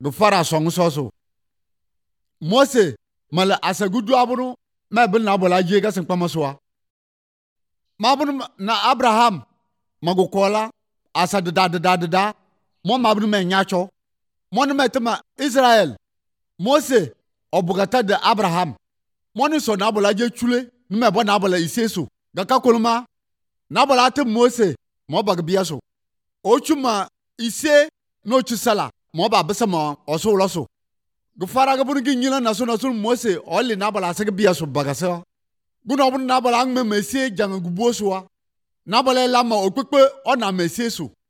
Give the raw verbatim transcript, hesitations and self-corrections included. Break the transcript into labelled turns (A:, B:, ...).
A: gfara song so so Mose mala asagudu abunu ma bin na bola je ga sin pamaswa mabunu na Abraham magokola asa da da da da mo mabunu me nyacho mo ne metama Israel Mose obugata de Abraham mo ne so na bola je chule me bo na bola iseso ga ka kolma na bola te Mose mo bag biaso o chuma ise no chisala mo ba besa mo oso loso gfara ga bunu ginyila na so na so Mose oli na bola se biaso bagasa bunu obun na bola ngme mesie jang guboso wa na bola la ma okpepe o na mesie so